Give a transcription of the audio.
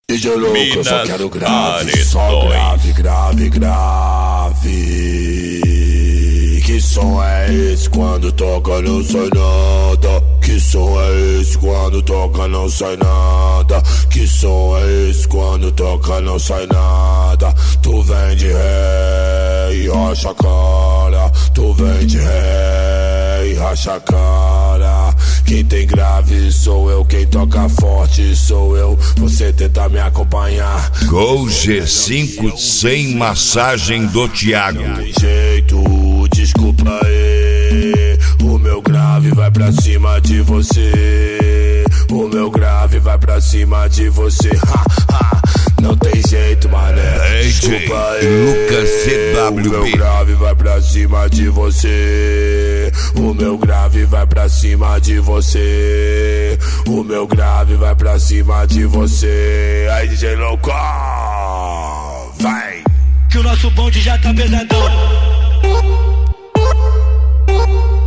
DJ louco, eu só quero grave, Paredões. só grave, grave, grave. Que som é esse quando toca não sai nada? Que som é esse quando toca não sai nada? Que som é esse quando toca não sai nada? Tu vem de ré e racha a cara. Tu vem de ré e racha a cara. Quem tem grave sou eu, quem toca forte sou eu. Você tenta me acompanhar. Gol G5 sem massagem do Thiago. Não tem jeito, desculpa aí. O meu grave vai pra cima de você. O meu grave vai pra cima de você. Ha, ha. Não tem jeito, mané. Desculpa aí. Lucas CWB. O meu grave vai pra cima de você. O meu grave vai pra cima de você. O meu grave vai pra cima de você. Aí, DJ louco, vai. Que o nosso bonde já tá pesadão.